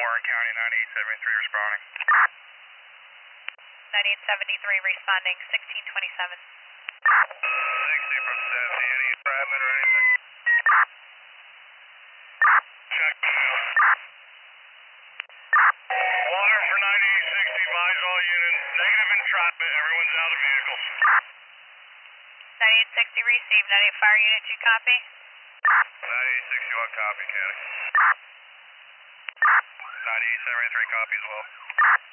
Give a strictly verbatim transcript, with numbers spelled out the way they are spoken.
Warren County, ninety-eight seventy-three responding. ninety-eight seventy-three responding, sixteen twenty-seven. sixty from seventy, any entrapment or anything? Check. Water for ninety-eight sixty, advise all units, negative entrapment, everyone's out of vehicles. ninety-eight sixty received, ninety-eight fire unit two copy. ninety-eight sixty-one copy, Caddy. ninety-eight seventy-three copy as well.